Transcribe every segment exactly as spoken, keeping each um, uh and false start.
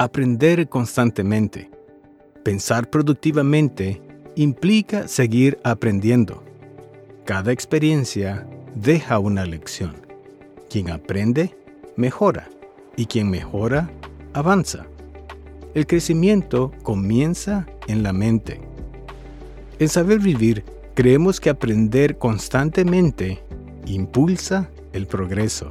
aprender constantemente. Pensar productivamente implica seguir aprendiendo. Cada experiencia deja una lección. Quien aprende, mejora, y quien mejora, avanza. El crecimiento comienza en la mente. En Saber Vivir, creemos que aprender constantemente impulsa el progreso.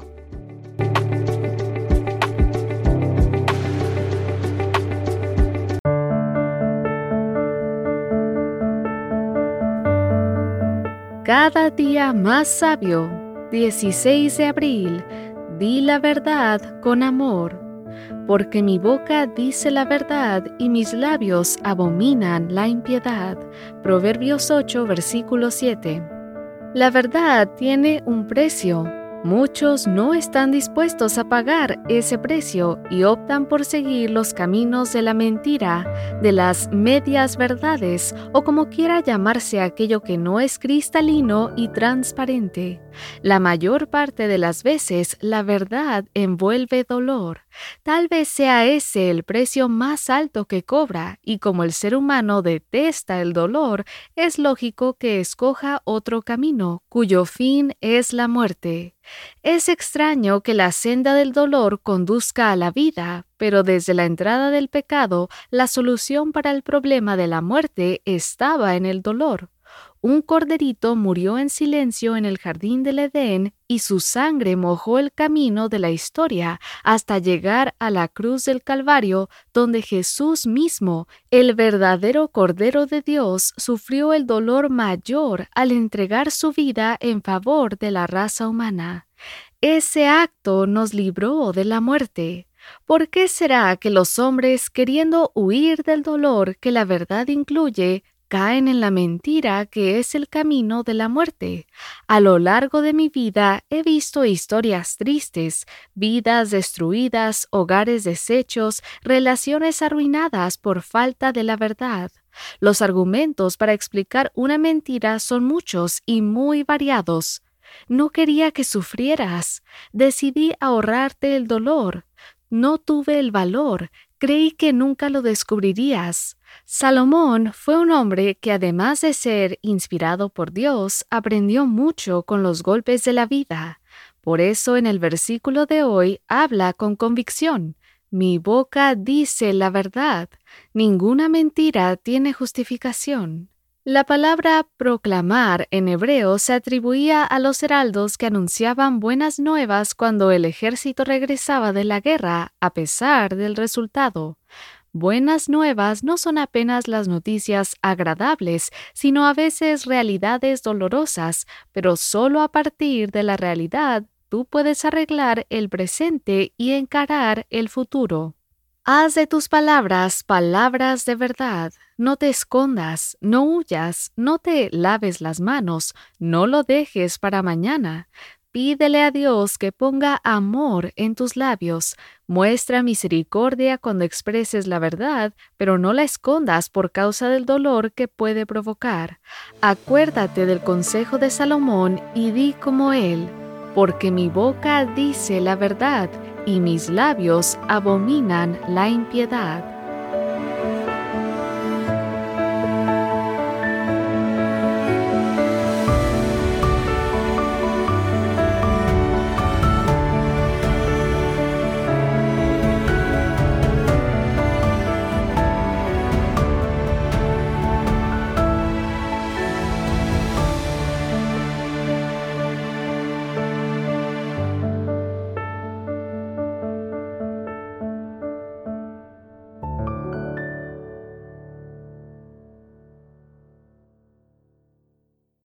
Cada día más sabio, dieciséis de abril, di la verdad con amor, porque mi boca dice la verdad y mis labios abominan la impiedad. Proverbios ocho, versículo siete. La verdad tiene un precio. Muchos no están dispuestos a pagar ese precio y optan por seguir los caminos de la mentira, de las medias verdades o como quiera llamarse aquello que no es cristalino y transparente. La mayor parte de las veces la verdad envuelve dolor. Tal vez sea ese el precio más alto que cobra, y como el ser humano detesta el dolor, es lógico que escoja otro camino, cuyo fin es la muerte. Es extraño que la senda del dolor conduzca a la vida, pero desde la entrada del pecado, la solución para el problema de la muerte estaba en el dolor. Un corderito murió en silencio en el jardín del Edén y su sangre mojó el camino de la historia hasta llegar a la cruz del Calvario, donde Jesús mismo, el verdadero Cordero de Dios, sufrió el dolor mayor al entregar su vida en favor de la raza humana. Ese acto nos libró de la muerte. ¿Por qué será que los hombres, queriendo huir del dolor que la verdad incluye, caen en la mentira que es el camino de la muerte? A lo largo de mi vida he visto historias tristes, vidas destruidas, hogares deshechos, relaciones arruinadas por falta de la verdad. Los argumentos para explicar una mentira son muchos y muy variados. No quería que sufrieras. Decidí ahorrarte el dolor. No tuve el valor. Creí que nunca lo descubrirías. Salomón fue un hombre que, además de ser inspirado por Dios, aprendió mucho con los golpes de la vida. Por eso en el versículo de hoy habla con convicción. Mi boca dice la verdad. Ninguna mentira tiene justificación. La palabra proclamar en hebreo se atribuía a los heraldos que anunciaban buenas nuevas cuando el ejército regresaba de la guerra, a pesar del resultado. Buenas nuevas no son apenas las noticias agradables, sino a veces realidades dolorosas, pero solo a partir de la realidad tú puedes arreglar el presente y encarar el futuro. Haz de tus palabras palabras de verdad. No te escondas, no huyas, no te laves las manos, no lo dejes para mañana. Pídele a Dios que ponga amor en tus labios. Muestra misericordia cuando expreses la verdad, pero no la escondas por causa del dolor que puede provocar. Acuérdate del consejo de Salomón y di como él, porque mi boca dice la verdad y mis labios abominan la impiedad.